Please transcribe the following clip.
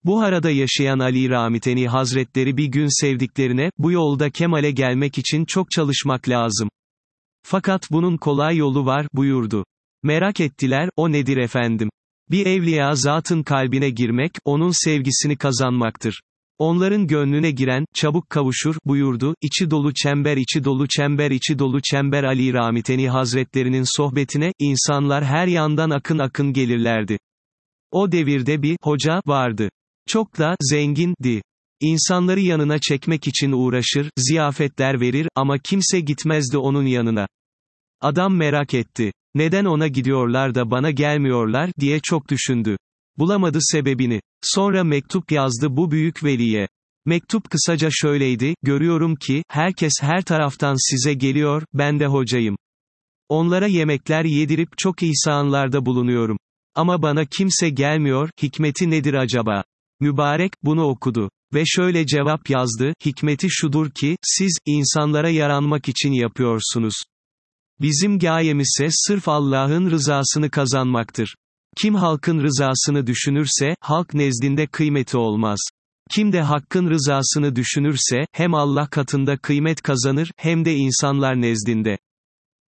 Buhara'da yaşayan Ali Ramiteni Hazretleri bir gün sevdiklerine, bu yolda kemale gelmek için çok çalışmak lazım. Fakat bunun kolay yolu var, buyurdu. Merak ettiler, o nedir efendim? Bir evliya zatın kalbine girmek, onun sevgisini kazanmaktır. Onların gönlüne giren, çabuk kavuşur, buyurdu, içi dolu çember içi dolu çember içi dolu çember Ali Ramiteni Hazretlerinin sohbetine, insanlar her yandan akın akın gelirlerdi. O devirde bir hoca vardı. Çok da zengindi. İnsanları yanına çekmek için uğraşır, ziyafetler verir ama kimse gitmezdi onun yanına. Adam merak etti. Neden ona gidiyorlar da bana gelmiyorlar diye çok düşündü. Bulamadı sebebini. Sonra mektup yazdı bu büyük veliye. Mektup kısaca şöyleydi: görüyorum ki herkes her taraftan size geliyor, ben de hocayım. Onlara yemekler yedirip çok ihsanlarda bulunuyorum. Ama bana kimse gelmiyor, hikmeti nedir acaba? Mübarek, bunu okudu. Ve şöyle cevap yazdı: hikmeti şudur ki, siz, insanlara yaranmak için yapıyorsunuz. Bizim gayemizse sırf Allah'ın rızasını kazanmaktır. Kim halkın rızasını düşünürse, halk nezdinde kıymeti olmaz. Kim de hakkın rızasını düşünürse, hem Allah katında kıymet kazanır, hem de insanlar nezdinde.